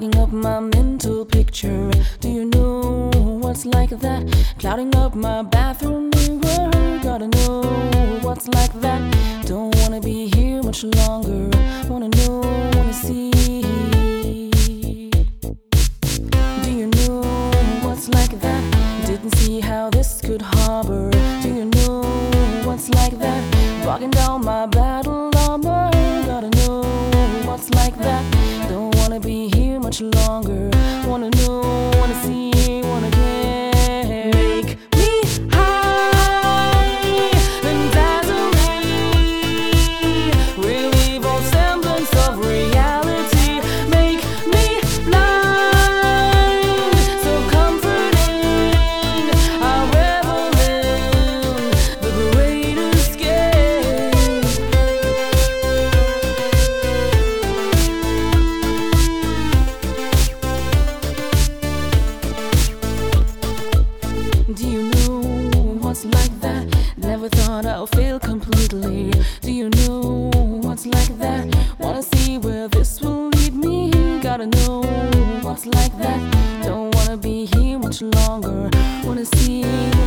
fogging up my mental picture. Do you know what's like that? Clouding up my bathroom mirror. Gotta know what's like that. Don't wanna be here much longer. Wanna know, wanna see. Do you know what's like that? Didn't see how this could harbor. Do you know what's like that? Walking down my battle armor. Gotta know what's like that. Don't wanna be here much longer. Wanna know, wanna see, wanna get. Make me high and dazzle me. Relieve all semblance of reality. Make me blind, so comforting. I revel in the great escape. Do you know what's like that? Never thought I'll fail completely. Do you know what's like that? Wanna see where this will lead me. Gotta know what's like that. Don't wanna be here much longer. Wanna see